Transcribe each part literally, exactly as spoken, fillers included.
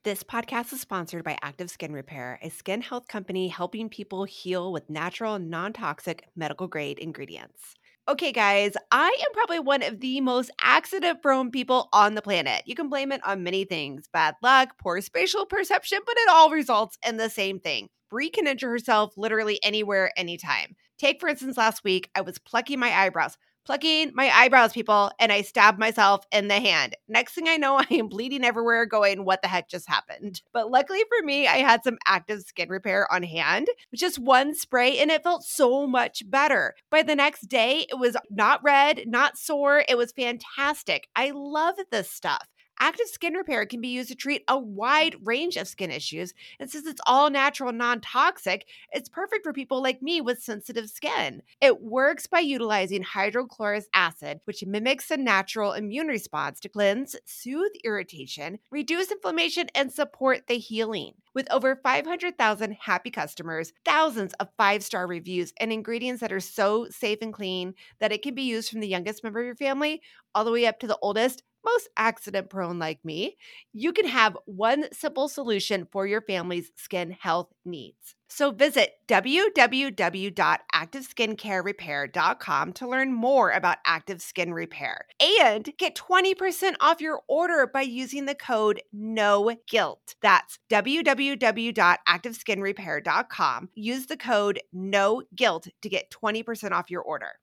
This podcast is sponsored by Active Skin Repair, a skin health company helping people heal with natural, non-toxic, medical-grade ingredients. Okay, guys, I am probably one of the most accident-prone people on the planet. You can blame it on many things, bad luck, poor spatial perception, but it all results in the same thing. Brie can injure herself literally anywhere, anytime. Take, for instance, last week, I was plucking my eyebrows. Plucking my eyebrows, people, and I stabbed myself in the hand. Next thing I know, I am bleeding everywhere going, what the heck just happened? But luckily for me, I had some Active Skin Repair on hand, just one spray, and it felt so much better. By the next day, it was not red, not sore. It was fantastic. I love this stuff. Active Skin Repair can be used to treat a wide range of skin issues. And since it's all natural and non-toxic, it's perfect for people like me with sensitive skin. It works by utilizing hydrochloric acid, which mimics a natural immune response to cleanse, soothe irritation, reduce inflammation, and support the healing. With over five hundred thousand happy customers, thousands of five-star reviews, and ingredients that are so safe and clean that it can be used from the youngest member of your family all the way up to the oldest, most accident prone like me, you can have one simple solution for your family's skin health needs. So visit w w w dot active skincare repair dot com to learn more about Active Skin Repair and get twenty percent off your order by using the code NOGUILT. That's w w w dot active skin repair dot com. Use the code NOGUILT to get twenty percent off your order.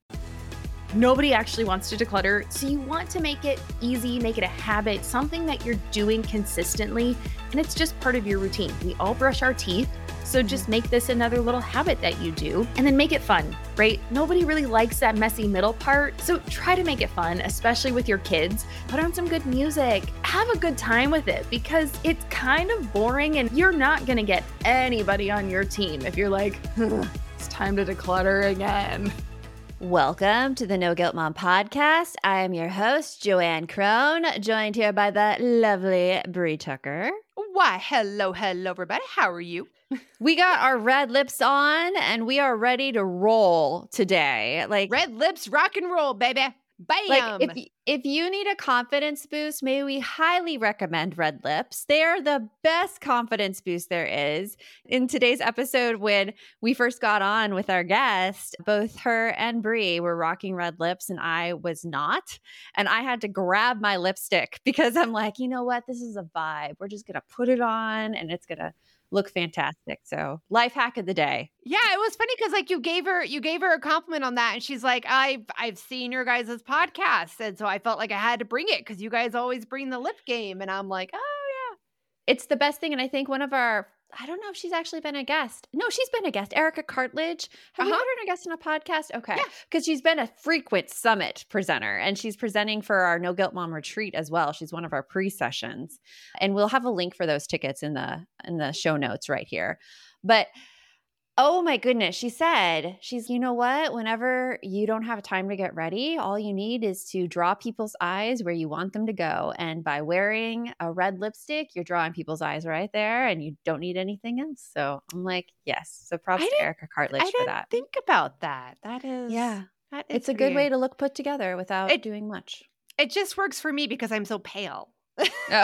Nobody actually wants to declutter, so you want to make it easy, make it a habit, something that you're doing consistently, and it's just part of your routine. We all brush our teeth, so just make this another little habit that you do, and then make it fun, right? Nobody really likes that messy middle part, so try to make it fun, especially with your kids. Put on some good music, have a good time with it, because it's kind of boring, and you're not gonna get anybody on your team if you're like, it's time to declutter again. Welcome to the No Guilt Mom podcast. I am your host, Joanne Crone, joined here by the lovely Brie Tucker. Why, hello, hello, everybody. How are you? We got our red lips on, and we are ready to roll today. Like red lips, rock and roll, baby. Bam! Like if if you need a confidence boost, maybe we highly recommend Red Lips. They're the best confidence boost there is. In today's episode, when we first got on with our guest, both her and Brie were rocking red lips, and I was not. And I had to grab my lipstick because I'm like, you know what? This is a vibe. We're just gonna put it on, and it's gonna look fantastic. So life hack of the day. Yeah, it was funny because like you gave her you gave her a compliment on that, and she's like, I've I've seen your guys' podcast, and so I felt like I had to bring it because you guys always bring the lip game, and I'm like, oh yeah, it's the best thing. And I think one of our I don't know if she's actually been a guest. No, she's been a guest. Erica Cartledge. Have uh-huh. you had her a guest on a podcast? Okay. Because yeah. she's been a frequent summit presenter, and she's presenting for our No Guilt Mom retreat as well. She's one of our pre-sessions. And we'll have a link for those tickets in the in the show notes right here. But oh my goodness, she said, she's, you know what? Whenever you don't have time to get ready, all you need is to draw people's eyes where you want them to go. And by wearing a red lipstick, you're drawing people's eyes right there, and you don't need anything else. So I'm like, yes. So props to Erica Cartledge I for that. Think about that. That is, yeah, that is it's a good way to look put together without it, doing much. It just works for me because I'm so pale. Oh.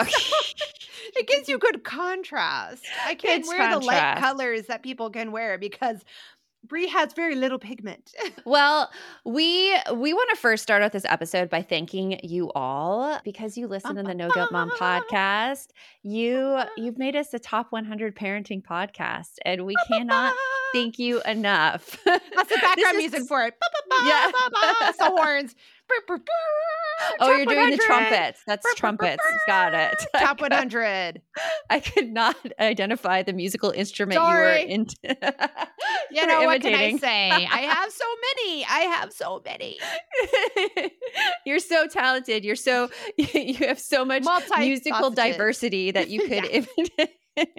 It gives you good contrast. I can't It's wear contrast. the light colors that people can wear because Brie has very little pigment. Well, we we want to first start out this episode by thanking you all because you listen to the No Guilt Mom podcast. You you've made us a top one hundred parenting podcast, and we cannot thank you enough. That's the background music for it. Yeah, it's the horns. Oh, you're doing the trumpets. That's trumpets. Got it. Top one hundred. I could not identify the musical instrument Sorry. you were into. You know, what can I say? I have so many. I have so many. You're so talented. You're so, you have so much musical diversity that you could imitate.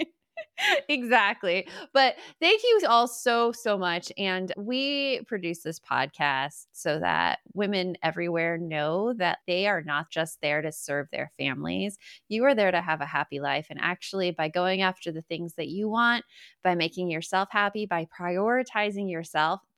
Exactly. But thank you all so, so much. And we produce this podcast so that women everywhere know that they are not just there to serve their families. You are there to have a happy life. And actually, by going after the things that you want, by making yourself happy, by prioritizing yourself,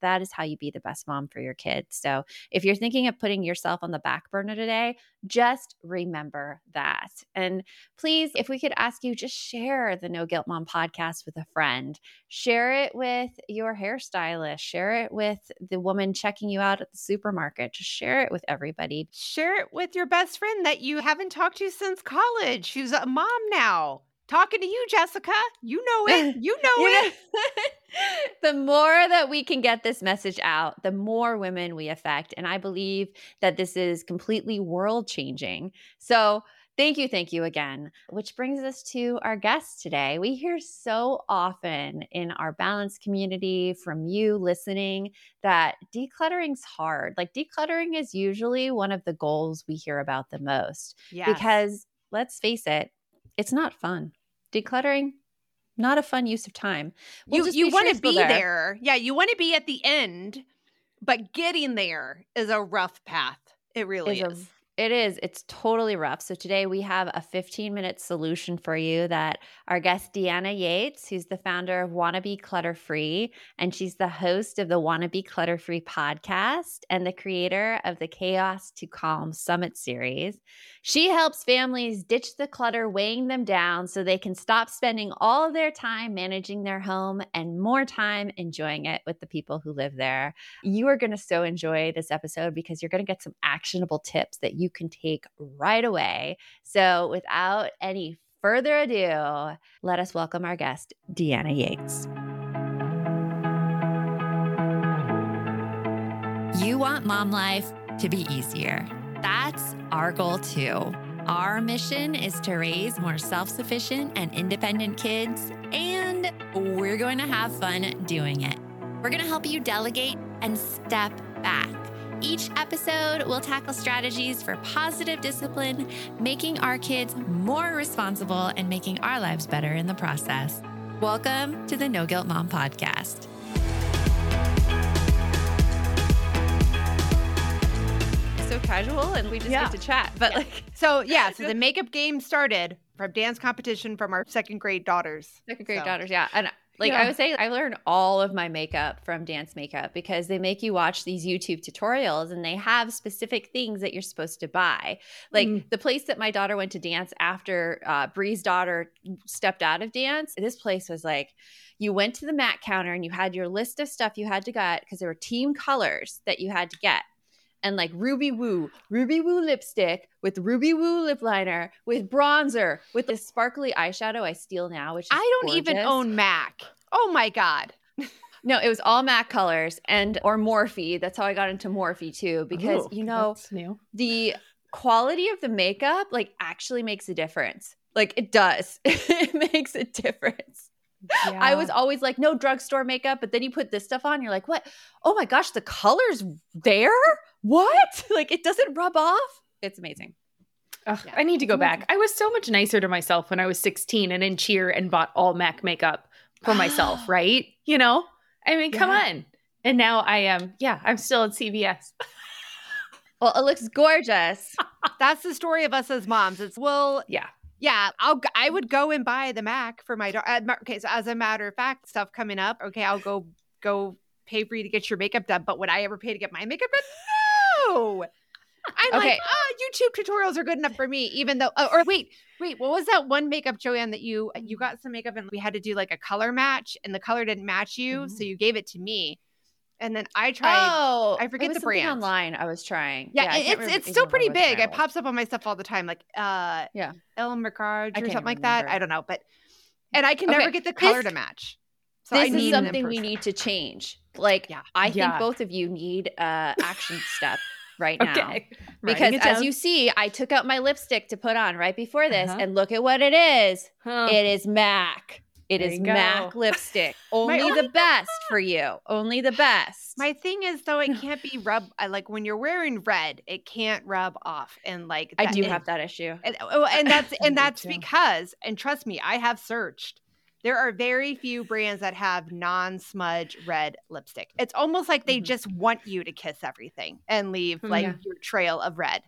That is how you be the best mom for your kids. So if you're thinking of putting yourself on the back burner today, just remember that. And please, if we could ask you, just share the No Guilt Mom podcast with a friend. Share it with your hairstylist. Share it with the woman checking you out at the supermarket. Just share it with everybody. Share it with your best friend that you haven't talked to since college, who's a mom now. Talking to you, Jessica. You know it. You know You it. The more that we can get this message out, the more women we affect. And I believe that this is completely world changing. So thank you. Thank you again. Which brings us to our guest today. We hear so often in our balance community from you listening that decluttering's hard. Like decluttering is usually one of the goals we hear about the most. Yes. Because let's face it, it's not fun. Decluttering, not a fun use of time. We'll you you want to be there. there. Yeah, you want to be at the end, but getting there is a rough path. It really Is is. a- It is. It's totally rough. So today we have a fifteen minute solution for you that our guest Deanna Yates, who's the founder of Wanna Be Clutter Free, and she's the host of the Wanna Be Clutter Free podcast and the creator of the Chaos to Calm Summit series. She helps families ditch the clutter weighing them down so they can stop spending all of their time managing their home and more time enjoying it with the people who live there. You are going to so enjoy this episode because you're going to get some actionable tips that you can take right away. So without any further ado, let us welcome our guest, Deanna Yates. You want mom life to be easier. That's our goal too. Our mission is to raise more self-sufficient and independent kids, and we're going to have fun doing it. We're going to help you delegate and step back. Each episode will tackle strategies for positive discipline, making our kids more responsible and making our lives better in the process. Welcome to the No Guilt Mom podcast. So casual, and we just Yeah. get to chat. But like So yeah, so the makeup game started from dance competition from our second grade daughters. second grade So- daughters, yeah. And like Yeah. I would say, I learned all of my makeup from dance makeup because they make you watch these YouTube tutorials and they have specific things that you're supposed to buy. Like Mm. the place that my daughter went to dance after uh, Bree's daughter stepped out of dance, this place was like, you went to the mat counter and you had your list of stuff you had to get because there were team colors that you had to get. And like Ruby Woo, Ruby Woo lipstick with Ruby Woo lip liner with bronzer with the sparkly eyeshadow I steal now, which is I don't even gorgeous. own MAC. Oh my God. No, it was all MAC colors and or Morphe. That's how I got into Morphe too, because Ooh, you know that's new. the quality of the makeup like actually makes a difference. Like it does. It makes a difference. I was always like, no drugstore makeup, but then you put this stuff on, you're like, what? Oh my gosh, the color's there? What? Like it doesn't rub off. It's amazing. Ugh, Yeah. I need to go back. I was so much nicer to myself when I was sixteen and in cheer and bought all MAC makeup for myself, right? You know? I mean, come Yeah. on. And now I am, yeah, I'm still at C V S. Well, it looks gorgeous. That's the story of us as moms. It's well, Yeah. yeah, I'll g- I would go and buy the MAC for my daughter. Okay, so as a matter of fact, stuff coming up. Okay, I'll go go pay for you to get your makeup done. But would I ever pay to get my makeup done? No. I'm Okay. like, oh, YouTube tutorials are good enough for me, even though. Oh, or wait, wait, what was that one makeup, Joanne, that you you got some makeup and we had to do like a color match, and the color didn't match you, so you gave it to me, and then I tried. Oh, I forget it was the something brand. online I was trying. Yeah, I it- can't it's remember- it's even still remember pretty which big. brand It was. pops up on my stuff all the time, like uh, Yeah. El Mercage I or can't something like that. remember. I don't know, but and I can Okay, never get the color this- to match. So I This need is an something we improvement. need to change. Like, Yeah. I think Yeah. both of you need a action step right now. Okay. Because Writing it as down. you see, I took out my lipstick to put on right before this, Uh-huh. and look at what it is. Huh. It is MAC. It There is you go. MAC lipstick. Only only the best for you. Only the best. My thing is though, it can't be rub. I like when you're wearing red, it can't rub off, and like I that- do and- have that issue. And, oh, and that's I and do that's too. because, and trust me, I have searched. There are very few brands that have non-smudge red lipstick. It's almost like they Mhm. just want you to kiss everything and leave like Yeah. your trail of red.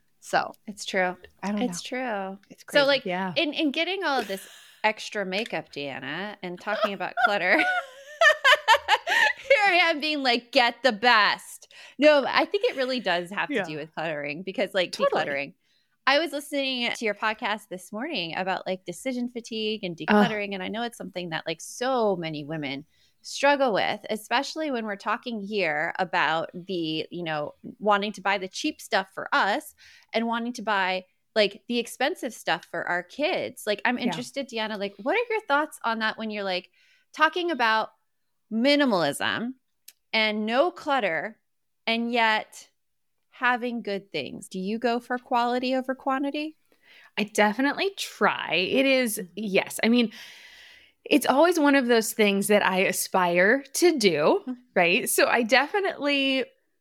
So It's true. I don't It's know. true. It's crazy. So, like, Yeah. in, in getting all of this extra makeup, Deanna, and talking about clutter, here I am being like, get the best. No, I think it really does have to Yeah. do with cluttering because like Totally. decluttering. I was listening to your podcast this morning about like decision fatigue and decluttering. And I know it's something that like so many women struggle with, especially when we're talking here about the, you know, wanting to buy the cheap stuff for us and wanting to buy like the expensive stuff for our kids. Like, I'm interested, yeah. Deanna, like, what are your thoughts on that when you're like talking about minimalism and no clutter and yet having good things? Do you go for quality over quantity? I definitely try. It is, yes. I mean, it's always one of those things that I aspire to do, right? So I definitely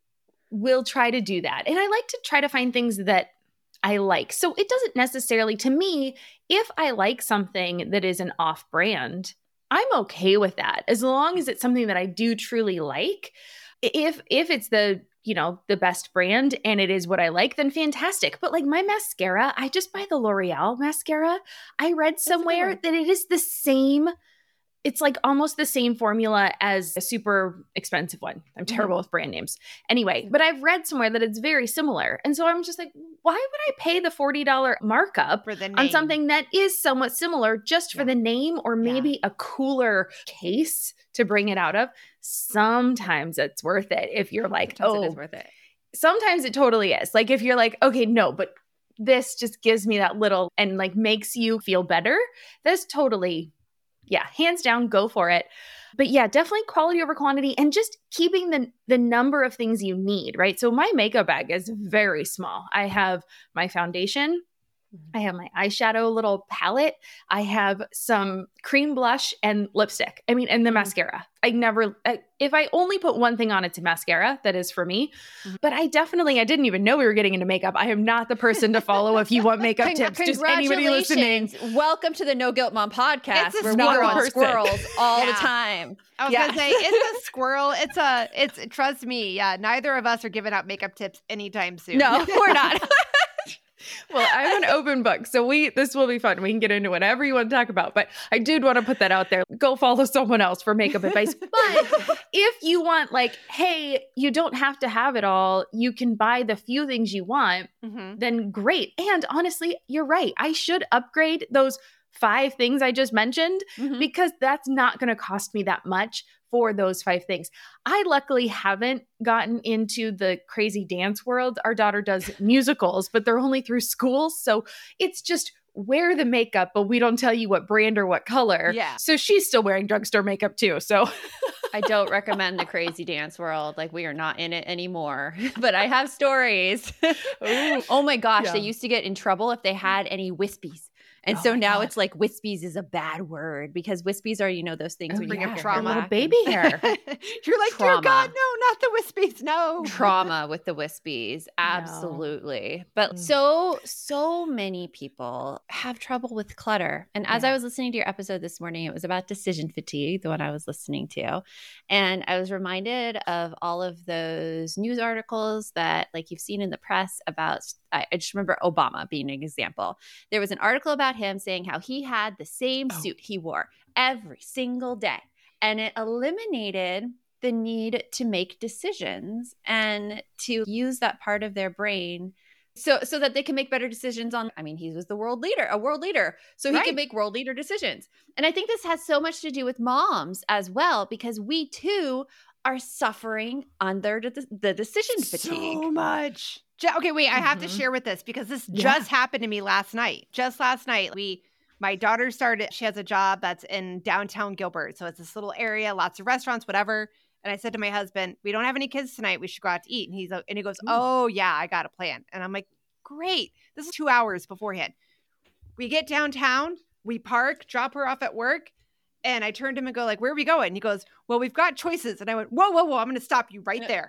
will try to do that. And I like to try to find things that I like. So it doesn't necessarily, to me, if I like something that is an off-brand, I'm okay with that as long as it's something that I do truly like. If if it's the, you know, the best brand and it is what I like, then fantastic. But like my mascara, I just buy the L'Oreal mascara. I read somewhere that it is the same. It's like almost the same formula as a super expensive one. I'm terrible mm-hmm. with brand names. Anyway, but I've read somewhere that it's very similar. And so I'm just like, why would I pay the forty dollars markup for the name on something that is somewhat similar just for yeah. the name or maybe yeah. a cooler case to bring it out of? Sometimes it's worth it if you're like, sometimes oh, it is worth it. Sometimes it totally is. Like if you're like, okay, no, but this just gives me that little and like makes you feel better. That's totally yeah, hands down, go for it. But yeah, definitely quality over quantity and just keeping the the number of things you need, right? So my makeup bag is very small. I have my foundation. I have my eyeshadow little palette. I have some cream blush and lipstick. I mean, and the mm-hmm. mascara. I never, I, if I only put one thing on, it's a mascara. That is for me. Mm-hmm. But I definitely, I didn't even know we were getting into makeup. I am not the person to follow if you want makeup Con- tips. Just anybody listening. Welcome to the No Guilt Mom podcast. It's a where squirrel. we're on squirrels all yeah. the time. I was yeah. gonna say it's a squirrel. It's a. It's trust me. Yeah, neither of us are giving out makeup tips anytime soon. No, we're not. Well, I'm an open book, so we this will be fun. We can get into whatever you want to talk about, but I did want to put that out there. Go follow someone else for makeup advice. But if you want like, hey, you don't have to have it all. You can buy the few things you want, mm-hmm. then great. And honestly, you're right. I should upgrade those five things I just mentioned mm-hmm. because that's not going to cost me that much for those five things. I luckily haven't gotten into the crazy dance world. Our daughter does musicals, but they're only through school. So it's just wear the makeup, but we don't tell you what brand or what color. Yeah. So she's still wearing drugstore makeup too. So I don't recommend the crazy dance world. Like we are not in it anymore, but I have stories. Oh my gosh. Yeah. They used to get in trouble if they had any wispies. And oh so now God. It's like wispies is a bad word because wispies are, you know, those things when you have trauma. Little baby hair. You're like, trauma. Dear God, no, not the wispies. No. Trauma with the wispies. Absolutely. No. But mm. so, so many people have trouble with clutter. And as yeah. I was listening to your episode this morning, it was about decision fatigue, the one I was listening to. And I was reminded of all of those news articles that like you've seen in the press about, I just remember Obama being an example. There was an article about him saying how he had the same oh. suit he wore every single day. And it eliminated the need to make decisions and to use that part of their brain so so that they can make better decisions on, I mean, he was the world leader, a world leader. So he right. can make world leader decisions. And I think this has so much to do with moms as well, because we too are suffering under the, the decision fatigue. So much. Okay, wait, I have mm-hmm. to share with this because this yeah. just happened to me last night. Just last night, we, my daughter started, she has a job that's in downtown Gilbert. So it's this little area, lots of restaurants, whatever. And I said to my husband, we don't have any kids tonight. We should go out to eat. And he's, and he goes, Ooh. oh yeah, I got a plan. And I'm like, great. This is two hours beforehand. We get downtown, we park, drop her off at work. And I turned to him and go like, where are we going? And he goes, well, we've got choices. And I went, whoa, whoa, whoa, I'm going to stop you right there.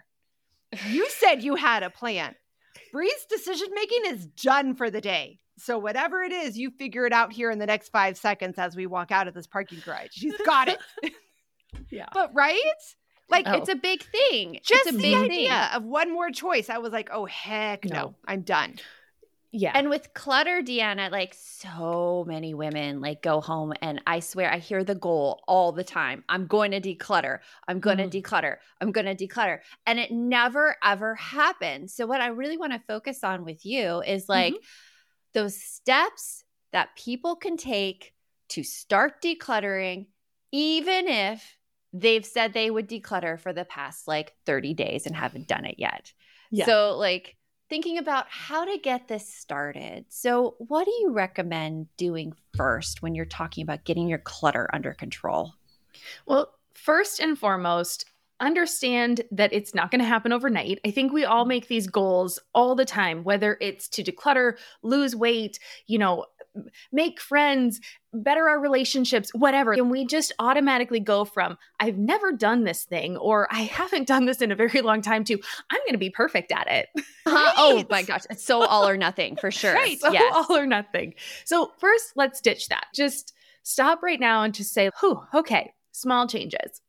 You said you had a plan. Bree's decision-making is done for the day. So whatever it is, you figure it out here in the next five seconds as we walk out of this parking garage. She's got it. Yeah. But right? Like, oh. it's a big thing. Just it's a the big idea thing. of one more choice. I was like, oh, heck no. no. I'm done. Yeah. And with clutter, Deanna, like so many women like go home and I swear I hear the goal all the time. I'm going to declutter. I'm going to mm. declutter. I'm going to declutter. And it never, ever happens. So what I really want to focus on with you is like mm-hmm. those steps that people can take to start decluttering, even if they've said they would declutter for the past like thirty days and haven't done it yet. Yeah. So like, thinking about how to get this started. So what do you recommend doing first when you're talking about getting your clutter under control? Well, first and foremost, understand that it's not going to happen overnight. I think we all make these goals all the time, whether it's to declutter, lose weight, you know, make friends, better our relationships, whatever. And we just automatically go from, I've never done this thing, or I haven't done this in a very long time, to I'm going to be perfect at it. Right. Oh my gosh. It's so all or nothing for sure. Right. So yes. all or nothing. So first, let's ditch that. Just stop right now and just say, whew, okay, small changes.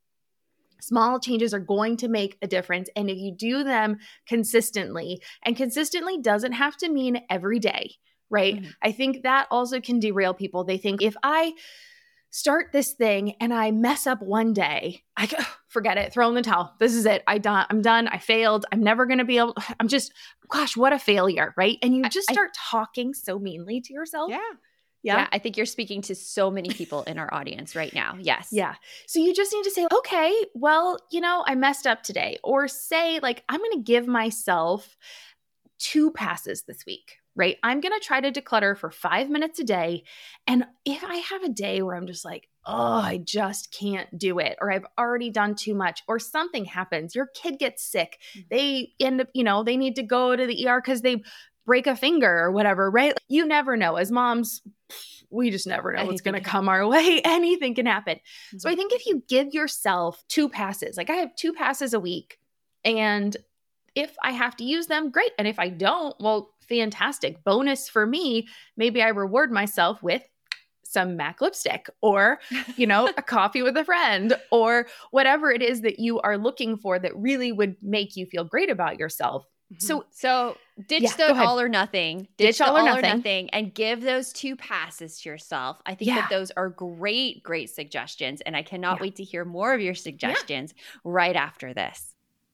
Small changes are going to make a difference. And if you do them consistently, and consistently doesn't have to mean every day, right? Mm-hmm. I think that also can derail people. They think if I start this thing and I mess up one day, I go, forget it, throw in the towel. This is it. I done, I'm done. I failed. I'm never going to be able, I'm just, gosh, what a failure, right? And you just start I, talking so meanly to yourself. Yeah. Yeah. yeah. I think you're speaking to so many people in our audience right now. Yes. Yeah. So you just need to say, okay, well, you know, I messed up today. Or say like, I'm going to give myself two passes this week. Right? I'm going to try to declutter for five minutes a day. And if I have a day where I'm just like, oh, I just can't do it, or I've already done too much, or something happens, your kid gets sick, they end up, you know, they need to go to the E R because they break a finger or whatever, right? You never know. As moms, we just never know Anything what's going to come our way. Anything can happen. Mm-hmm. So I think if you give yourself two passes, like I have two passes a week, and if I have to use them, great. And if I don't, well, fantastic. Bonus for me, maybe I reward myself with some MAC lipstick, or, you know, a coffee with a friend, or whatever it is that you are looking for that really would make you feel great about yourself. Mm-hmm. So, so ditch yeah, the all or nothing, ditch, ditch all, or, all nothing. or nothing, and give those two passes to yourself. I think yeah. that those are great, great suggestions. And I cannot yeah. wait to hear more of your suggestions yeah. right after this.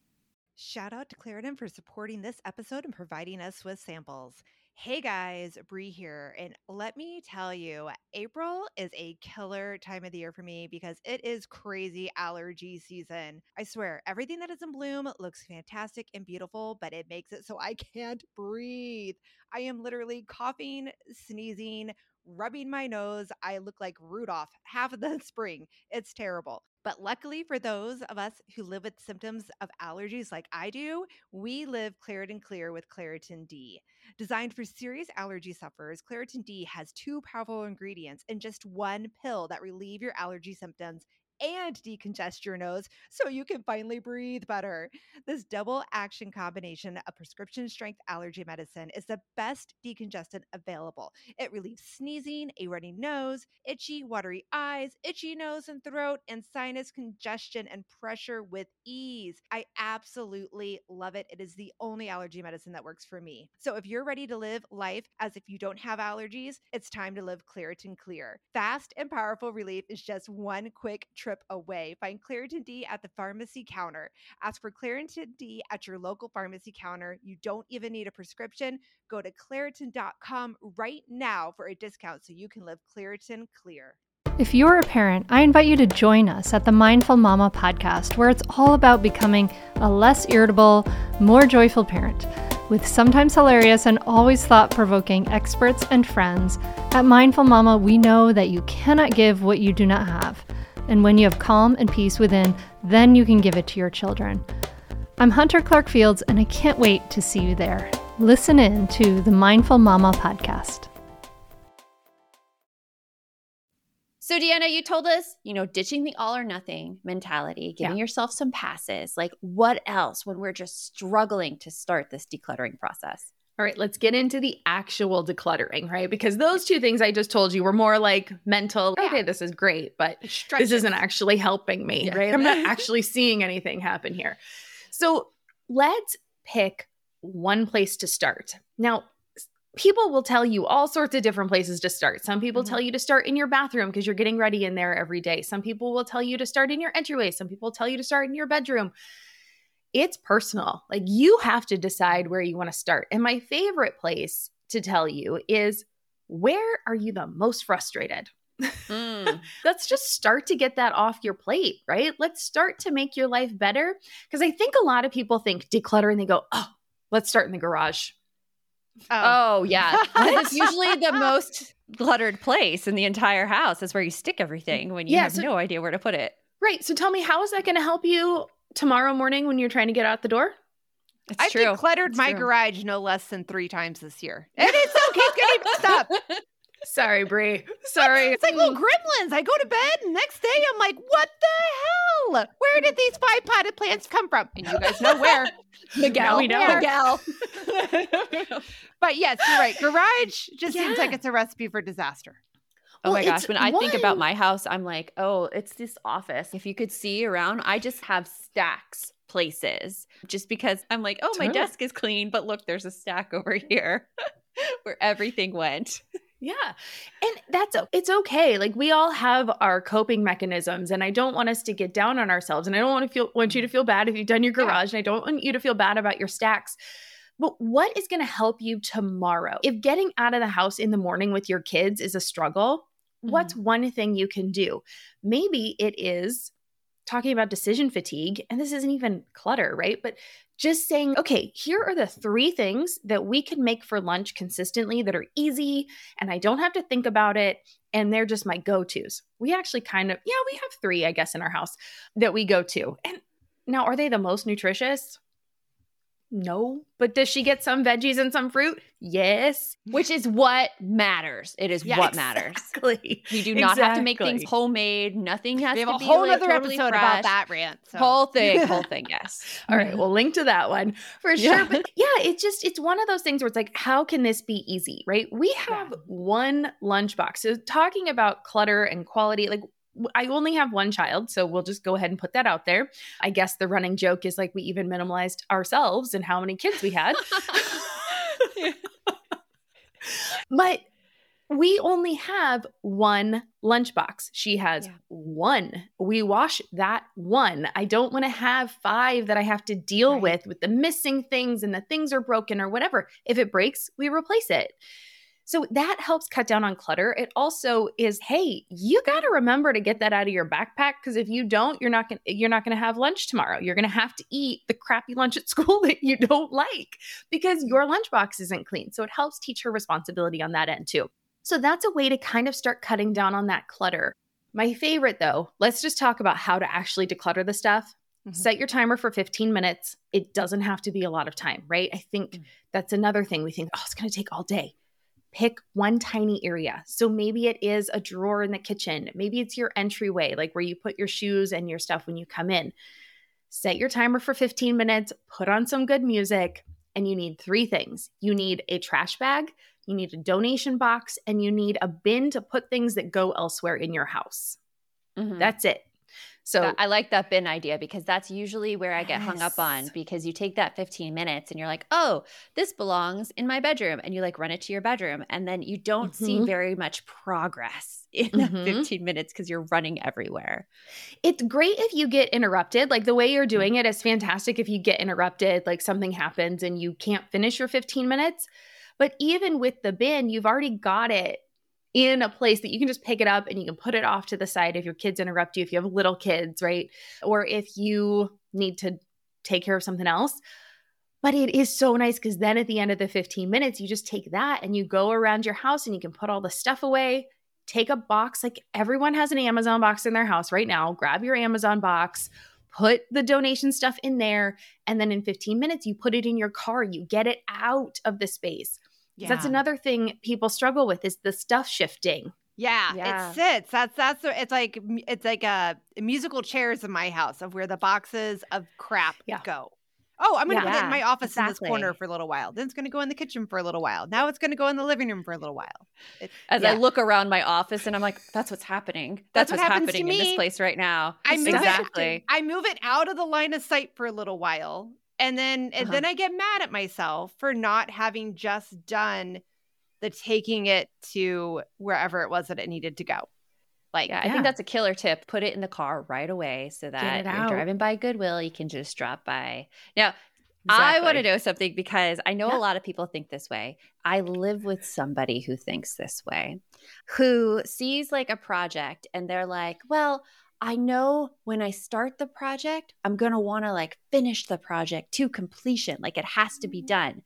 Shout out to Claritin for supporting this episode and providing us with samples. Hey guys, Bree here, and let me tell you, April is a killer time of the year for me because it is crazy allergy season. I swear, everything that is in bloom looks fantastic and beautiful, but it makes it so I can't breathe. I am literally coughing, sneezing, rubbing my nose. I look like Rudolph half of the spring. It's terrible. But luckily for those of us who live with symptoms of allergies like I do, we live Claritin Clear with Claritin D. Designed for serious allergy sufferers, Claritin D has two powerful ingredients in just one pill that relieve your allergy symptoms and decongest your nose so you can finally breathe better. This double action combination of prescription strength allergy medicine is the best decongestant available. It relieves sneezing, a runny nose, itchy, watery eyes, itchy nose and throat, and sinus congestion and pressure with ease. I absolutely love it. It is the only allergy medicine that works for me. So if you're ready to live life as if you don't have allergies, it's time to live Claritin Clear. Fast and powerful relief is just one quick trip away. Find Claritin D at the pharmacy counter. Ask for Claritin D at your local pharmacy counter. You don't even need a prescription. Go to Claritin dot com right now for a discount so you can live Claritin Clear. If you're a parent, I invite you to join us at the Mindful Mama podcast, where it's all about becoming a less irritable, more joyful parent. With sometimes hilarious and always thought-provoking experts and friends, at Mindful Mama, we know that you cannot give what you do not have. And when you have calm and peace within, then you can give it to your children. I'm Hunter Clark Fields, and I can't wait to see you there. Listen in to the Mindful Mama podcast. So Deanna, you told us, you know, ditching the all or nothing mentality, giving yeah. yourself some passes. Like what else when we're just struggling to start this decluttering process? All right, let's get into the actual decluttering, right? Because those two things I just told you were more like mental, okay, yeah. this is great, but Stretches. this isn't actually helping me, yeah. right? I'm not actually seeing anything happen here. So let's pick one place to start. Now, people will tell you all sorts of different places to start. Some people Mhm. tell you to start in your bathroom because you're getting ready in there every day. Some people will tell you to start in your entryway. Some people tell you to start in your bedroom. It's personal. Like, you have to decide where you want to start. And my favorite place to tell you is, where are you the most frustrated? Mm. Let's just start to get that off your plate, right? Let's start to make your life better. Because I think a lot of people think declutter and they go, oh, let's start in the garage. Oh, yeah. It's usually the most cluttered place in the entire house. That's where you stick everything when you Yeah, have so- no idea where to put it. Right. So tell me, how is that going to help you tomorrow morning when you're trying to get out the door? It's I've true. decluttered It's my true. garage no less than three times this year. And it's okay. It's going to be messed up. Sorry, Brie. Sorry. It's like little gremlins. I go to bed and next day I'm like, what the hell? Where did these five potted plants come from? And you guys know where. Miguel, we know. Where. Miguel. But yes, you're right. Garage just seems like Yeah. it's a recipe for disaster. Oh Well, my gosh. it's When I think one- about my house, I'm like, oh, it's this office. If you could see around, I just have stacks places just because I'm like, oh, my Totally. desk is clean, but look, there's a stack over here where everything went. Yeah. And that's, it's okay. Like, we all have our coping mechanisms, and I don't want us to get down on ourselves. And I don't want to feel, want you to feel bad if you've done your garage, and I don't want you to feel bad about your stacks. But what is going to help you tomorrow? If getting out of the house in the morning with your kids is a struggle, what's one thing you can do? Maybe it is talking about decision fatigue, and this isn't even clutter, right? But just saying, okay, here are the three things that we can make for lunch consistently that are easy, and I don't have to think about it, and they're just my go-tos. We actually kind of, yeah, we have three, I guess, in our house that we go to. And now, are they the most nutritious? No. But does she get some veggies and some fruit? Yes. Which is what matters. It is Yeah, what matters. Exactly. You do not have to make things Exactly. homemade. Nothing has We have to a be whole like, other totally episode fresh. about that rant. So. Whole thing, whole thing, yes. All right, we'll link to that one for sure. Yeah. But yeah, it's just, it's one of those things where it's like, how can this be easy, right? We have Yeah. one lunchbox. So talking about clutter and quality, like, w- I only have one child, so we'll just go ahead and put that out there. I guess the running joke is like, we even minimalized ourselves and how many kids we had. But we only have one lunchbox. She has Yeah. one. We wash that one. I don't want to have five that I have to deal Right. with, with the missing things and the things are broken or whatever. If it breaks, we replace it. So that helps cut down on clutter. It also is, hey, you got to remember to get that out of your backpack, because if you don't, you're not going you're not going to have lunch tomorrow. You're going to have to eat the crappy lunch at school that you don't like because your lunchbox isn't clean. So it helps teach her responsibility on that end too. So that's a way to kind of start cutting down on that clutter. My favorite though, let's just talk about how to actually declutter the stuff. Mhm. Set your timer for fifteen minutes. It doesn't have to be a lot of time, right? I think Mm. that's another thing we think, oh, it's going to take all day. Pick one tiny area. So maybe it is a drawer in the kitchen. Maybe it's your entryway, like where you put your shoes and your stuff when you come in. Set your timer for fifteen minutes, put on some good music, and you need three things. You need a trash bag, you need a donation box, and you need a bin to put things that go elsewhere in your house. Mhm. That's it. So That- I like that bin idea because that's usually where I get hung up on, Yes. because you take that fifteen minutes and you're like, oh, this belongs in my bedroom. And you like run it to your bedroom. And then you don't see Mhm. very much progress in that Mhm. fifteen minutes because you're running everywhere. it's great if you get interrupted. Like, the way you're doing it is fantastic if you get interrupted, like something happens and you can't finish your fifteen minutes. But even with the bin, you've already got it in a place that you can just pick it up and you can put it off to the side if your kids interrupt you, if you have little kids, right? Or if you need to take care of something else. But it is so nice because then at the end of the fifteen minutes, you just take that and you go around your house and you can put all the stuff away. Take a box, like everyone has an Amazon box in their house right now. Grab your Amazon box, put the donation stuff in there, and then in fifteen minutes, you put it in your car. You get it out of the space. 'Cause That's another thing people struggle with is the stuff shifting. Yeah, Yeah. it sits. That's that's the- it's like it's like a musical chairs in my house of where the boxes of crap Yeah. go. Oh, I'm gonna put it Yeah, in my office in this exactly. corner for a little while. Then it's gonna go in the kitchen for a little while. Now it's gonna go in the living room for a little while. It- As Yeah. I look around my office and I'm like, that's what's happening. That's, That's what what's happens to happening in this me. place right now. I move it- exactly. I move it out of the line of sight for a little while, and then and Uh-huh. then I get mad at myself for not having just done the taking it to wherever it was that it needed to go. Like, yeah, I Yeah. think that's a killer tip. Put it in the car right away so that it you're out. driving by Goodwill, you can just drop by. Now, I want to Exactly. know something because I know Yeah. a lot of people think this way. I live with somebody who thinks this way, who sees like a project and they're like, well, I know when I start the project, I'm going to want to like finish the project to completion. Like it has to be done.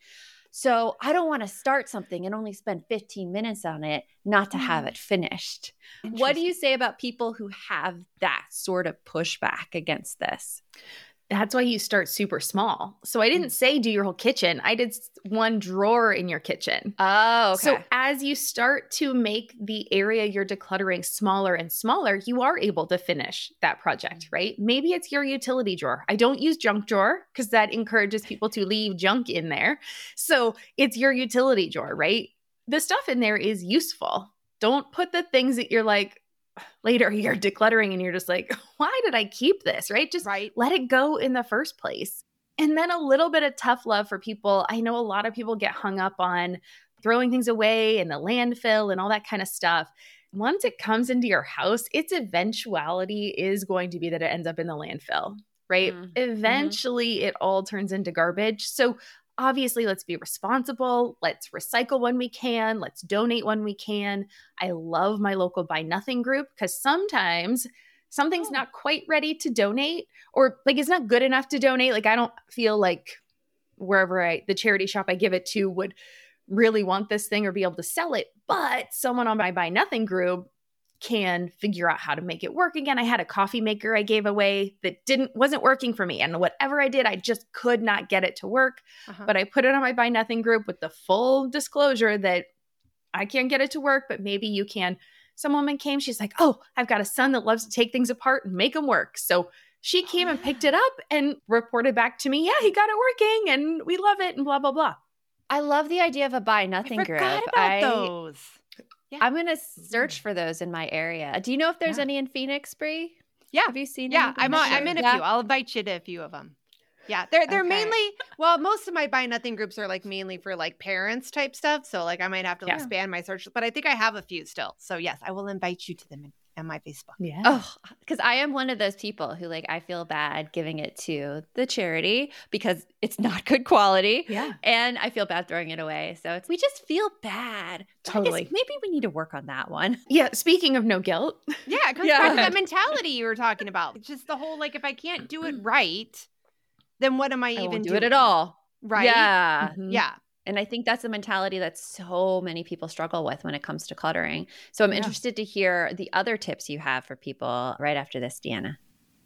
So I don't want to start something and only spend fifteen minutes on it, not to have it finished. What do you say about people who have that sort of pushback against this? That's why you start super small. So I didn't say do your whole kitchen. I did s- one drawer in your kitchen. Oh, okay. So as you start to make the area you're decluttering smaller and smaller, you are able to finish that project, right? Maybe it's your utility drawer. I don't use junk drawer because that encourages people to leave junk in there. So it's your utility drawer, right? The stuff in there is useful. Don't put the things that you're like, later you're decluttering and you're just like, why did I keep this, right? Just right. let it go in the first place. And then a little bit of tough love for people. I know a lot of people get hung up on throwing things away and the landfill and all that kind of stuff. Once it comes into your house, its eventuality is going to be that it ends up in the landfill, right? Mm-hmm. Eventually, it all turns into garbage. So obviously, let's be responsible. Let's recycle when we can. Let's donate when we can. I love my local Buy Nothing group because sometimes something's Oh. not quite ready to donate or like it's not good enough to donate. Like I don't feel like wherever I, the charity shop I give it to would really want this thing or be able to sell it. But someone on my Buy Nothing group can figure out how to make it work again. I had a coffee maker I gave away that didn't wasn't working for me. And whatever I did, I just could not get it to work. Uh-huh. But I put it on my Buy Nothing group with the full disclosure that I can't get it to work, but maybe you can. Some woman came, she's like, oh, I've got a son that loves to take things apart and make them work. So she came and picked it up and reported back to me, yeah, he got it working and we love it and blah, blah, blah. I love the idea of a Buy Nothing I group. forgot about I, those. Yeah. I'm going to search for those in my area. Do you know if there's Yeah. any in Phoenix, Bree? Yeah. Have you seen Yeah, anything I'm this on, I'm year? in a Yeah. few. I'll invite you to a few of them. Yeah, they're they're Okay. mainly well, most of my Buy Nothing groups are like mainly for like parents type stuff. So like I might have to Yeah. expand my search, but I think I have a few still. So yes, I will invite you to them in, on my Facebook. Yeah. Oh, because I am one of those people who like I feel bad giving it to the charity because it's not good quality. Yeah. And I feel bad throwing it away. So it's we just feel bad. I guess Totally. maybe we need to work on that one. Yeah. Speaking of no guilt. Yeah, it comes Yeah. back to that mentality you were talking about. It's just the whole like if I can't do it right, then what am I, I even won't do doing? it at all. Right? Yeah. Mhm. Yeah. And I think that's a mentality that so many people struggle with when it comes to cluttering. So I'm Yeah. interested to hear the other tips you have for people right after this, Deanna.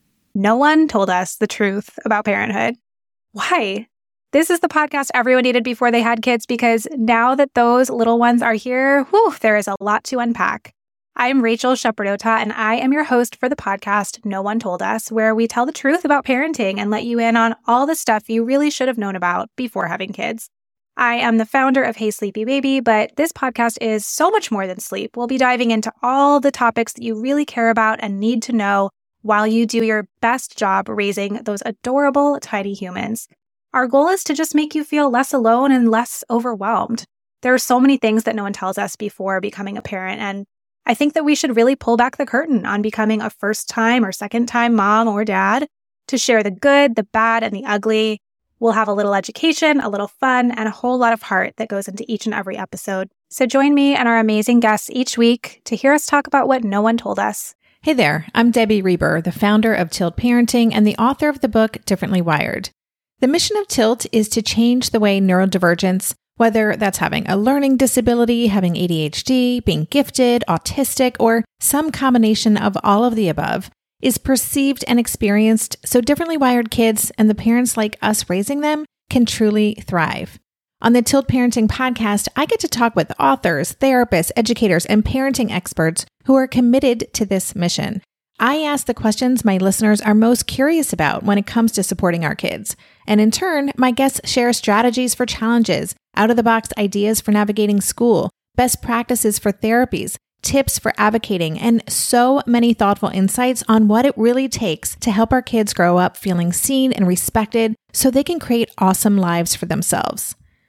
No one told us the truth about parenthood. Why? This is the podcast everyone needed before they had kids because now that those little ones are here, whew, there is a lot to unpack. I'm Rachel Shepardota, and I am your host for the podcast No One Told Us, where we tell the truth about parenting and let you in on all the stuff you really should have known about before having kids. I am the founder of Hey Sleepy Baby, but this podcast is so much more than sleep. We'll be diving into all the topics that you really care about and need to know while you do your best job raising those adorable tiny humans. Our goal is to just make you feel less alone and less overwhelmed. There are so many things that no one tells us before becoming a parent, and I think that we should really pull back the curtain on becoming a first-time or second-time mom or dad to share the good, the bad, and the ugly. We'll have a little education, a little fun, and a whole lot of heart that goes into each and every episode. So join me and our amazing guests each week to hear us talk about what no one told us. Hey there, I'm Debbie Reber, the founder of Tilt Parenting and the author of the book Differently Wired. The mission of Tilt is to change the way neurodivergence, whether that's having a learning disability, having A D H D, being gifted, autistic, or some combination of all of the above, is perceived and experienced so differently wired kids and the parents like us raising them can truly thrive. On the Tilt Parenting podcast, I get to talk with authors, therapists, educators, and parenting experts who are committed to this mission. I ask the questions my listeners are most curious about when it comes to supporting our kids. And in turn, my guests share strategies for challenges, out-of-the-box ideas for navigating school, best practices for therapies, tips for advocating, and so many thoughtful insights on what it really takes to help our kids grow up feeling seen and respected so they can create awesome lives for themselves.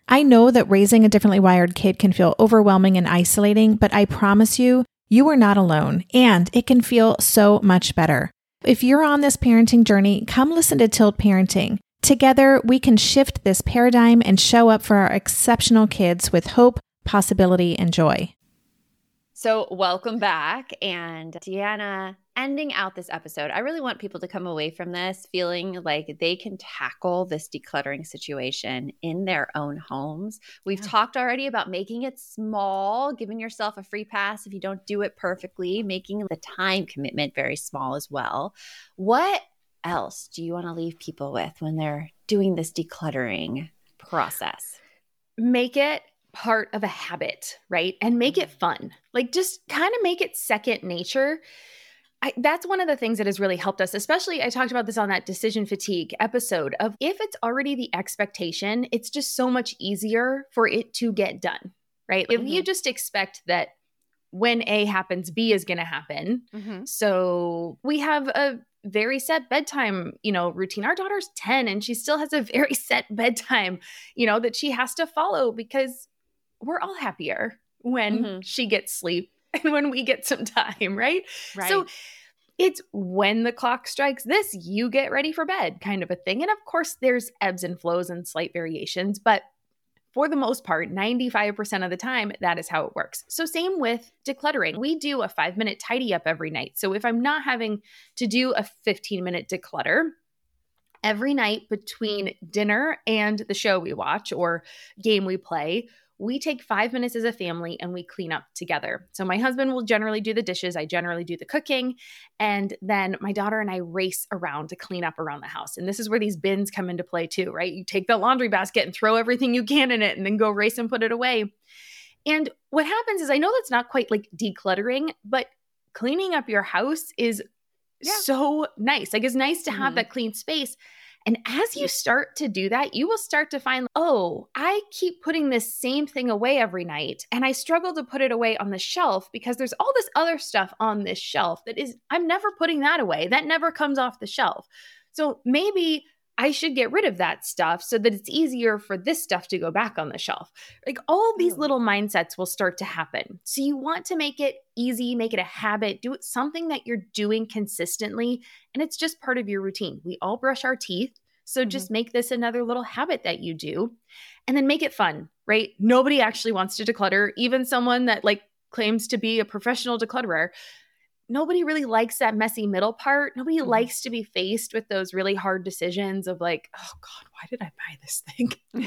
I know that raising a differently wired kid can feel overwhelming and isolating, but I promise you, you are not alone, and it can feel so much better. If you're on this parenting journey, come listen to Tilt Parenting. Together, we can shift this paradigm and show up for our exceptional kids with hope, possibility, and joy. So welcome back. And Deanna, ending out this episode, I really want people to come away from this feeling like they can tackle this decluttering situation in their own homes. We've yeah. talked already about making it small, giving yourself a free pass if you don't do it perfectly, making the time commitment very small as well. What else do you want to leave people with when they're doing this decluttering process? Make it part of a habit, right? And make it fun. Like just kind of make it second nature. I, that's one of the things that has really helped us, especially I talked about this on that decision fatigue episode of if it's already the expectation, it's just so much easier for it to get done, right? Mm-hmm. If you just expect that when A happens, B is going to happen. Mm-hmm. So we have a very set bedtime, you know, routine. Our daughter's ten and she still has a very set bedtime, you know, that she has to follow because we're all happier when mm-hmm. she gets sleep and when we get some time, right? Right. So it's when the clock strikes this, you get ready for bed kind of a thing. And of course, there's ebbs and flows and slight variations, but for the most part, ninety-five percent of the time, that is how it works. So same with decluttering. We do a five minute tidy up every night. So if I'm not having to do a fifteen minute declutter, every night between dinner and the show we watch or game we play, we take five minutes as a family and we clean up together. So my husband will generally do the dishes. I generally do the cooking. And then my daughter and I race around to clean up around the house. And this is where these bins come into play too, right? You take the laundry basket and throw everything you can in it and then go race and put it away. And what happens is I know that's not quite like decluttering, but cleaning up your house is yeah. so nice. Like it's nice to mm-hmm. have that clean space. And as you start to do that, you will start to find, oh, I keep putting this same thing away every night. And I struggle to put it away on the shelf because there's all this other stuff on this shelf that is, I'm never putting that away. That never comes off the shelf. So maybe I should get rid of that stuff so that it's easier for this stuff to go back on the shelf. Like all these little mindsets will start to happen. So you want to make it easy, make it a habit, do it something that you're doing consistently. And it's just part of your routine. We all brush our teeth. So mm-hmm. just make this another little habit that you do and then make it fun, right? Nobody actually wants to declutter. Even someone that like claims to be a professional declutterer. Nobody really likes that messy middle part. Nobody mm-hmm. likes to be faced with those really hard decisions of like, oh God, why did I buy this thing?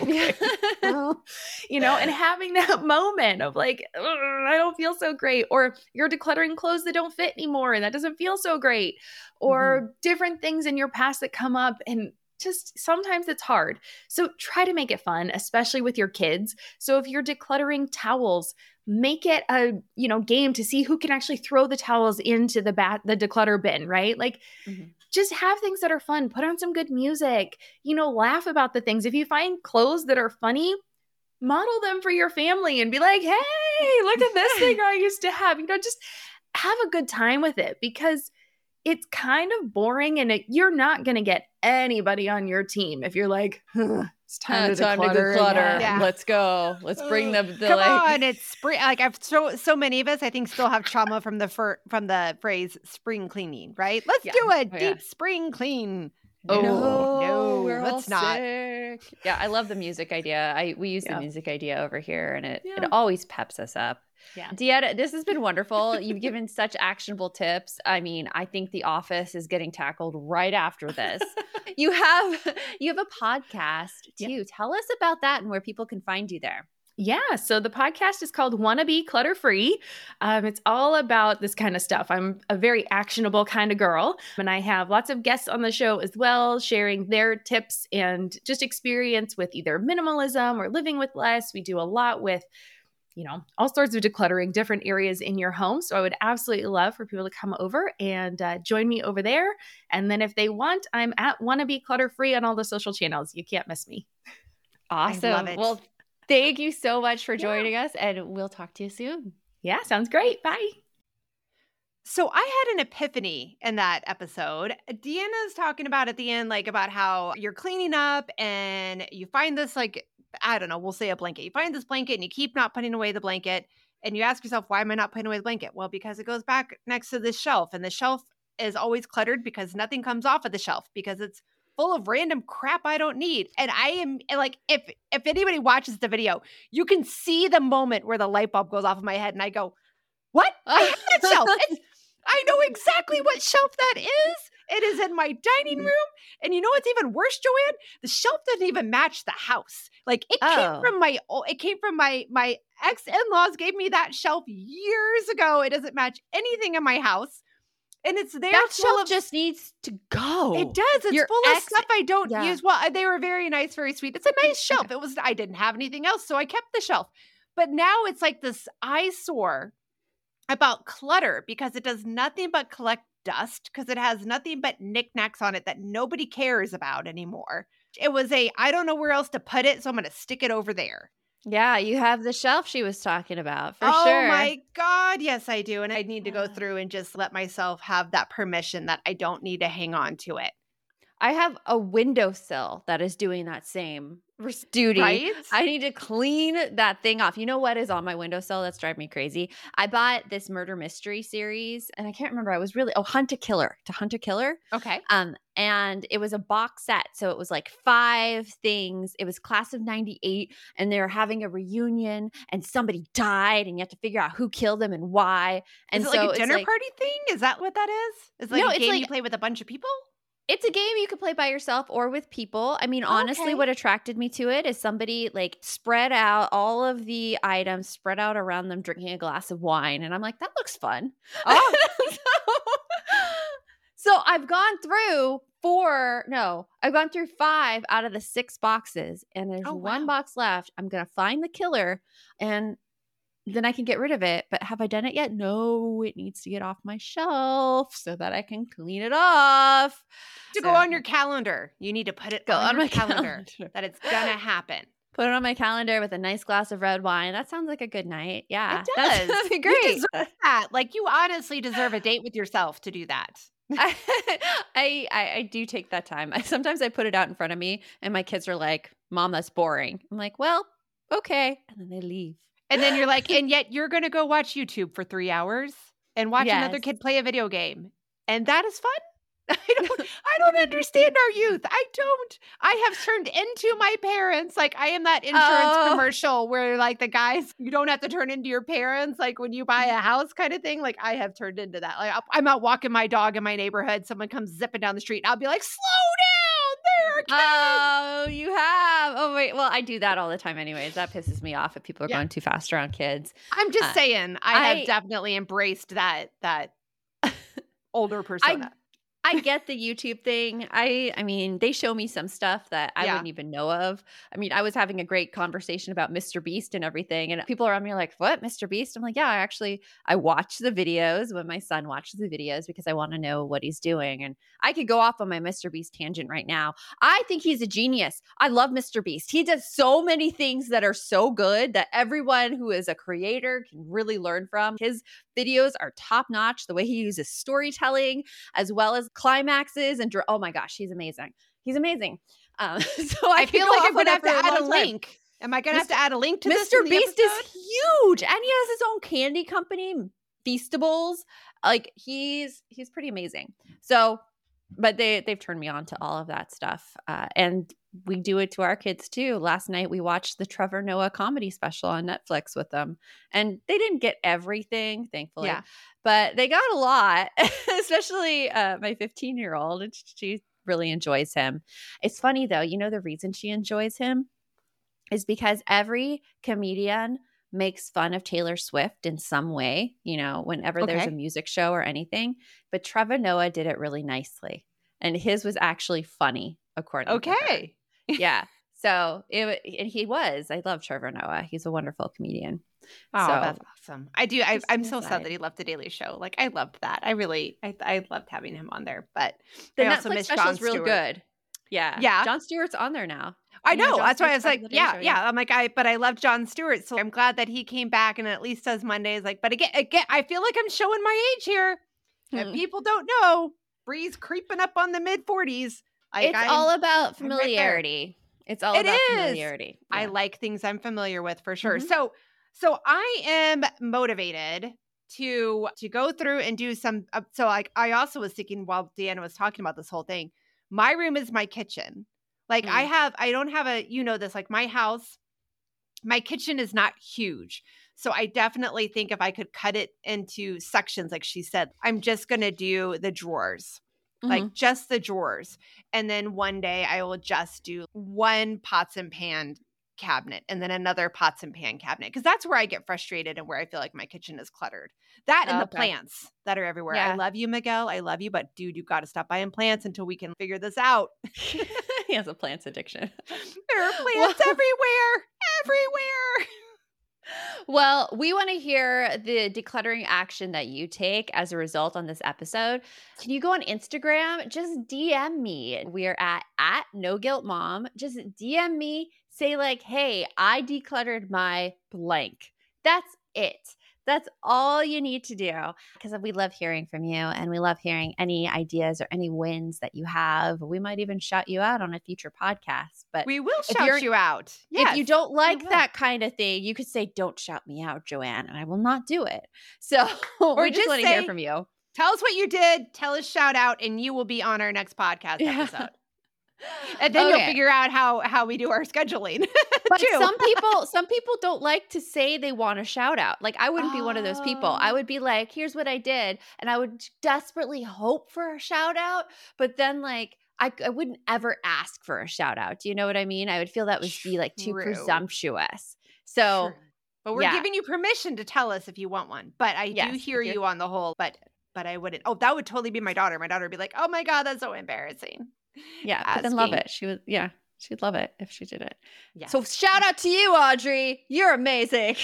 You know, and having that moment of like, I don't feel so great. Or you're decluttering clothes that don't fit anymore and that doesn't feel so great. Or mm-hmm. different things in your past that come up and just sometimes it's hard. So try to make it fun, especially with your kids. So if you're decluttering towels, make it a, you know, game to see who can actually throw the towels into the bat, the declutter bin, right? Like mm-hmm. just have things that are fun, put on some good music, you know, laugh about the things. If you find clothes that are funny, model them for your family and be like, hey, look at this thing I used to have, you know, just have a good time with it because it's kind of boring and it, you're not going to get anybody on your team if you're like, huh, it's time, uh, to, time declutter to declutter. Yeah. Let's go. Let's bring the, the Come like- on, it's spring. Like I've so so many of us, I think, still have trauma from the fir- from the phrase spring cleaning. Right? Let's yeah. do a oh, deep yeah. spring clean. Oh no, no we're let's all not. Sick. Yeah, I love the music idea. I we use yeah. the music idea over here, and it yeah. it always peps us up. Yeah. Deanna, this has been wonderful. You've given such actionable tips. I mean, I think The Office is getting tackled right after this. you have you have a podcast too. Yeah. Tell us about that and where people can find you there. Yeah. So the podcast is called Wanna Be Clutter Free. Um, it's all about this kind of stuff. I'm a very actionable kind of girl, and I have lots of guests on the show as well, sharing their tips and just experience with either minimalism or living with less. We do a lot with you know, all sorts of decluttering, different areas in your home. So I would absolutely love for people to come over and uh, join me over there. And then if they want, I'm at Wanna Be Clutter Free on all the social channels. You can't miss me. Awesome. I love it. Well, thank you so much for yeah. joining us, and we'll talk to you soon. Yeah, sounds great. Bye. So I had an epiphany in that episode. Deanna's talking about at the end, like about how you're cleaning up and you find this like I don't know, we'll say a blanket. You find this blanket and you keep not putting away the blanket. And you ask yourself, why am I not putting away the blanket? Well, because it goes back next to this shelf. And the shelf is always cluttered because nothing comes off of the shelf because it's full of random crap I don't need. And I am like, if if anybody watches the video, you can see the moment where the light bulb goes off in my head and I go, what? I have that shelf. It's, I know exactly what shelf that is. It is in my dining room. And you know what's even worse, Joanne? The shelf doesn't even match the house. Like it Oh. came from my it came from my my ex-in-laws gave me that shelf years ago. It doesn't match anything in my house. And it's there That full shelf of just needs to go. it does. It's Your full of ex- stuff I don't yeah. use. Well, they were very nice, very sweet. It's a nice shelf. It was I didn't have anything else, so I kept the shelf. But now it's like this eyesore about clutter because it does nothing but collect dust because it has nothing but knickknacks on it that nobody cares about anymore. It was a I don't know where else to put it, so I'm going to stick it over there. Yeah, you have the shelf she was talking about for oh sure. my God. Yes, I do. And I need to go through and just let myself have that permission that I don't need to hang on to it. I have a windowsill that is doing that same duty. Right? I need to clean that thing off. You know what is on my windowsill that's driving me crazy? I bought this murder mystery series, and I can't remember. I was really oh, Hunt a Killer. To Hunt a Killer. Okay. Um, and it was a box set, so it was like five things. It was class of ninety-eight, and they were having a reunion, and somebody died, and you have to figure out who killed them and why. And is it so like a it's dinner like- party thing? Is that what that is? Is it like No, a it's game like- you play with a bunch of people? It's a game you could play by yourself or with people. I mean, honestly, Okay. what attracted me to it is somebody like spread out all of the items, spread out around them, drinking a glass of wine. And I'm like, that looks fun. Oh. so, so I've gone through four, no, I've gone through five out of the six boxes. And there's Oh, one wow. box left. I'm going to find the killer and then I can get rid of it. But have I done it yet? No, it needs to get off my shelf so that I can clean it off. To So- go on your calendar. You need to put it Go on, on your my calendar, calendar. that it's going to happen. Put it on my calendar with a nice glass of red wine. That sounds like a good night. Yeah. It that's- does. That'd be You great. deserve that. Like you honestly deserve a date with yourself to do that. I, I I do take that time. I, sometimes I put it out in front of me and my kids are like, Mom, that's boring. I'm like, well, okay. And then they leave. And then you're like, and yet you're going to go watch YouTube for three hours and watch another Yes. kid play a video game. And that is fun. I don't, I don't understand our youth. I don't. I have turned into my parents. Like I am that insurance Oh. commercial where like the guys, you don't have to turn into your parents. Like when you buy a house kind of thing. Like I have turned into that. Like I'm out walking my dog in my neighborhood. Someone comes zipping down the street and I'll be like, slow down there. Kid. Oh, you have. Oh, wait. Well, I do that all the time anyways. That pisses me off if people are Yeah. going too fast around kids. I'm just Uh, saying, I, I- have definitely embraced that, that older persona. I get the YouTube thing. I I mean, they show me some stuff that I Yeah. wouldn't even know of. I mean, I was having a great conversation about Mister Beast and everything, and people around me are like, "What, Mister Beast?" I'm like, "Yeah, I actually I watch the videos when my son watches the videos because I want to know what he's doing." And I could go off on my Mister Beast tangent right now. I think he's a genius. I love Mister Beast. He does so many things that are so good that everyone who is a creator can really learn from. His videos are top notch. The way he uses storytelling as well as climaxes and dr- oh my gosh, he's amazing. He's amazing. Um, so I, I feel could go like off I'm going to on have it to for add a long time. link. Am I going to have to add a link to this? Mister in the Beast episode? is huge, and he has his own candy company, Feastables. Like he's he's pretty amazing. So, but they they've turned me on to all of that stuff, uh, and we do it to our kids too. Last night we watched the Trevor Noah comedy special on Netflix with them, and they didn't get everything, thankfully. Yeah. But they got a lot, especially uh, my fifteen year old. And she really enjoys him. It's funny though, you know, the reason she enjoys him is because every comedian makes fun of Taylor Swift in some way, you know, whenever there's Okay. a music show or anything. But Trevor Noah did it really nicely. And his was actually funny, according to her. Okay. Yeah. So it and he was. I love Trevor Noah. He's a wonderful comedian. Oh, So- that's awesome. I do. I, Just I'm an so aside. sad that he left the Daily Show. Like I loved that. I really, I, I loved having him on there. But The I also Netflix miss special Jon is real Stewart. good. Yeah. Yeah. Jon Stewart's on there now. I You know, know. Jon That's why I Stewart's was part like, of the yeah, Daily Show, yeah. yeah. I'm like, I, but I love Jon Stewart, so I'm glad that he came back and at least does Mondays. Like, but again, again, I feel like I'm showing my age here. If Hmm. people don't know, Bree's creeping up on the mid forties. It's all about I'm right there. familiarity. It's all It about is. familiarity. I Yeah. like things I'm familiar with for sure. Mhm. So, so I am motivated to to go through and do some. Uh, so, like, I also was thinking while Deanna was talking about this whole thing, my room is my kitchen. Like, I Mm. have, I don't have a, you know, this, like my house, my kitchen is not huge. So I definitely think if I could cut it into sections, like she said, I'm just going to do the drawers, like Mhm. just the drawers. And then one day I will just do one pots and pan cabinet and then another pots and pan cabinet. Cause that's where I get frustrated and where I feel like my kitchen is cluttered. That and the Okay. plants that are everywhere. I Yeah. love you, Miguel. I love you, but dude, you got to stop buying plants until we can figure this out. He has a plants addiction. There are plants Well- everywhere, everywhere. Well, we want to hear the decluttering action that you take as a result on this episode. Can you go on Instagram? Just D M me. We are at, at No Guilt Mom. Just D M me. Say like, hey, I decluttered my blank. That's it. That's all you need to do, because we love hearing from you and we love hearing any ideas or any wins that you have. We might even shout you out on a future podcast. But We will if shout you're- you out. Yes. if you don't like will. that kind of thing, you could say, don't shout me out, Joanne, and I will not do it. So we just, just want to hear say- from you. Tell us what you did. Tell us shout out, and you will be on our next podcast Yeah. episode. And then you'll Okay. figure out how how we do our scheduling. But too. some people, some people don't like to say they want a shout out. Like I wouldn't be one of those people. I Oh. would be like, here's what I did. And I would desperately hope for a shout out. But then like, I, I wouldn't ever ask for a shout out. Do you know what I mean? I would feel that would be like too True. presumptuous. So True. But we're yeah. giving you permission to tell us if you want one. But I Yes, do hear if you're- you on the whole. But but I wouldn't. Oh, that would totally be my daughter. My daughter would be like, oh my God, that's so embarrassing. yeah, but then love asking. it. She would, yeah, she'd love it if she did it. Yes. So shout out to you, Audrey. You're amazing.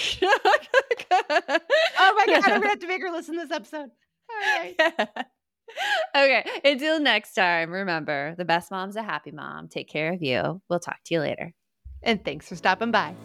Oh my God, I'm gonna have to make her listen to this episode. All right. Okay. Until next time, remember, the best mom's a happy mom. Take care of you. We'll talk to you later. And thanks for stopping by.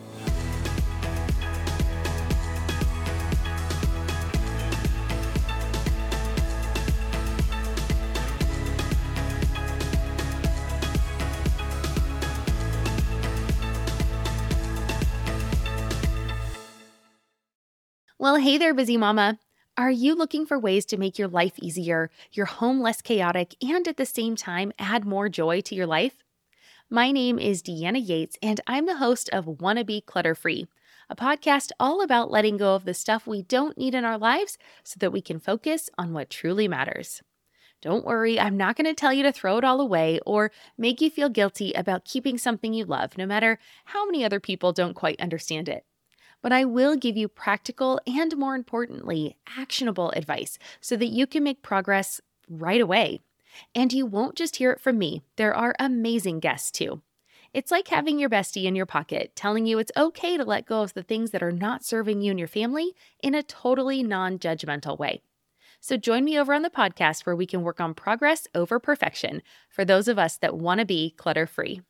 Well, hey there, busy mama. Are you looking for ways to make your life easier, your home less chaotic, and at the same time add more joy to your life? My name is Deanna Yates, and I'm the host of Wanna Be Clutter Free, a podcast all about letting go of the stuff we don't need in our lives so that we can focus on what truly matters. Don't worry, I'm not going to tell you to throw it all away or make you feel guilty about keeping something you love, no matter how many other people don't quite understand it. But I will give you practical and, more importantly, actionable advice so that you can make progress right away. And you won't just hear it from me. There are amazing guests too. It's like having your bestie in your pocket telling you it's okay to let go of the things that are not serving you and your family in a totally non-judgmental way. So join me over on the podcast where we can work on progress over perfection for those of us that want to be clutter-free.